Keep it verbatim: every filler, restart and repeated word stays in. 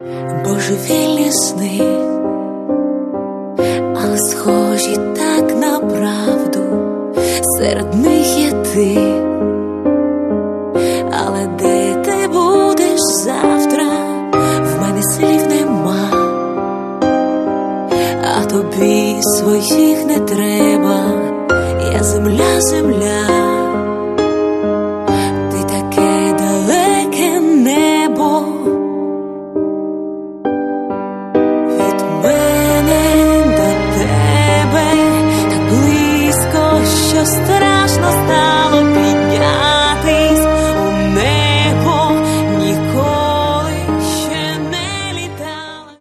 божевільні сни, але схожі так на правду, серед них є ти. Але де ти будеш завтра, в мене слів нема, а тобі своїх не треба. Я земля, земля